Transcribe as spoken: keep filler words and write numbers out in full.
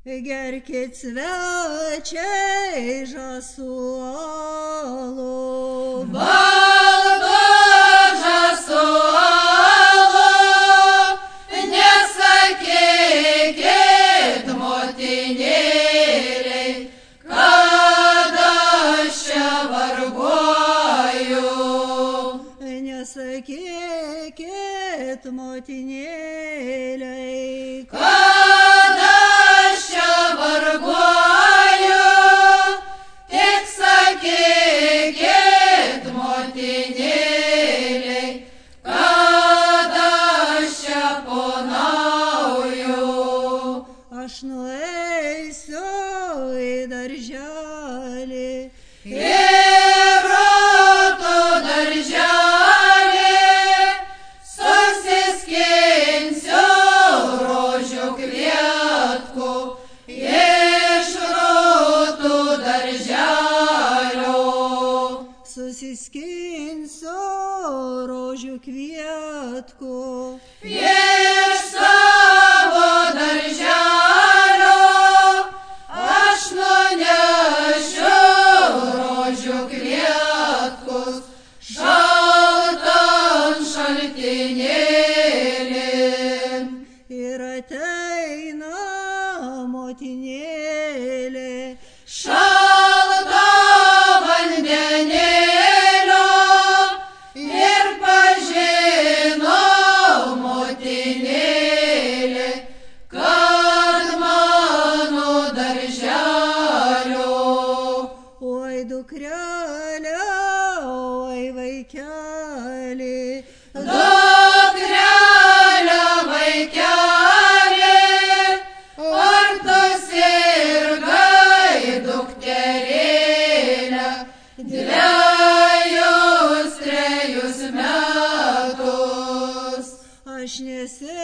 Gerkit svečiai žąsų alų. Valgo žąsų alų, nesakykit motinėliai, kad aš čia varguoju. Nesakykit motinėliai, kad aš čia varguoju, tik sakykit motinėliai, kad aš čia ponauju. aš nueisiu į darželį, į rotų darželį, susiskinsiu rožių kvietkų iš rotų darželio. susiskinsiu rožių kvietkų. Iš savo darželio aš nunešiu rožių kvietkus šaltan šaltinėlin. Ir ateina motinėlė, Šalto vandenėlio ir pažino motinėlė, kad mano darželio. oi dukrelė, oi vaikelį, Dukrelė, vaikelė, ar tu sirgai, dukterėlė, dvejus, trejus metus? aš nesi